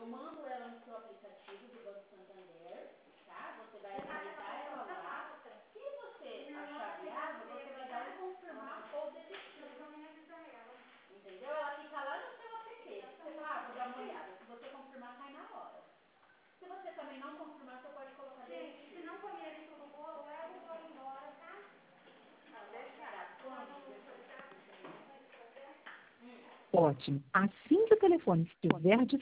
Eu mando ela no seu aplicativo do Banco Santander, tá? Você vai analisar ela lá. Se você achar viável, você vai dar o confirmar ou desistir. Entendeu? Ela fica lá no seu app. Você fala, vou dar uma olhada. Se você confirmar, cai na hora. Se você também não confirmar, você pode colocar desistir. Gente, se não comerem tudo bolo, leva o bolo embora, tá? Ótimo. Assim que o telefone estiver disponível,